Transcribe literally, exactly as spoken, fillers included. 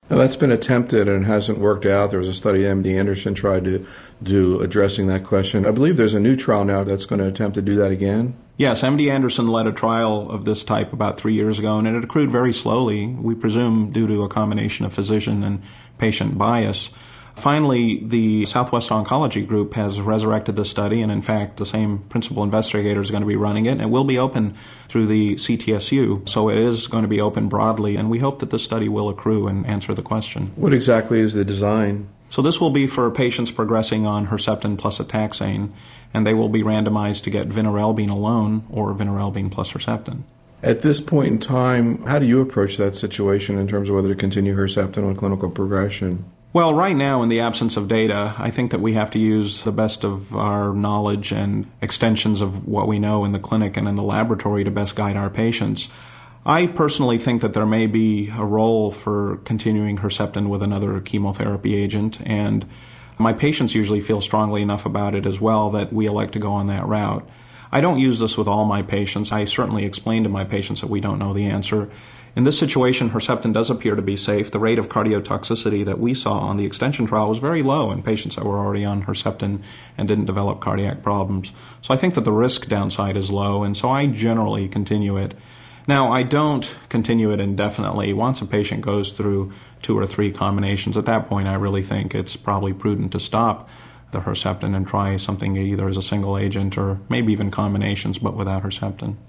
Now, that's been attempted and hasn't worked out. There was a study M D Anderson tried to do addressing that question. I believe there's a new trial now that's going to attempt to do that again. Yes, M D Anderson led a trial of this type about three years ago, and it accrued very slowly, we presume due to a combination of physician and patient bias. Finally, the Southwest Oncology Group has resurrected the study, and in fact, the same principal investigator is going to be running it, and it will be open through the C T S U, so it is going to be open broadly, and we hope that the study will accrue and answer the question. What exactly is the design? So this will be for patients progressing on Herceptin plus a taxane, and they will be randomized to get vinorelbine alone or vinorelbine plus Herceptin. At this point in time, how do you approach that situation in terms of whether to continue Herceptin on clinical progression? Well, right now, in the absence of data, I think that we have to use the best of our knowledge and extensions of what we know in the clinic and in the laboratory to best guide our patients. I personally think that there may be a role for continuing Herceptin with another chemotherapy agent, and my patients usually feel strongly enough about it as well that we elect to go on that route. I don't use this with all my patients. I certainly explain to my patients that we don't know the answer. In this situation, Herceptin does appear to be safe. The rate of cardiotoxicity that we saw on the extension trial was very low in patients that were already on Herceptin and didn't develop cardiac problems. So I think that the risk downside is low, and so I generally continue it. Now, I don't continue it indefinitely. Once a patient goes through two or three combinations, at that point I really think it's probably prudent to stop the Herceptin and try something either as a single agent or maybe even combinations but without Herceptin.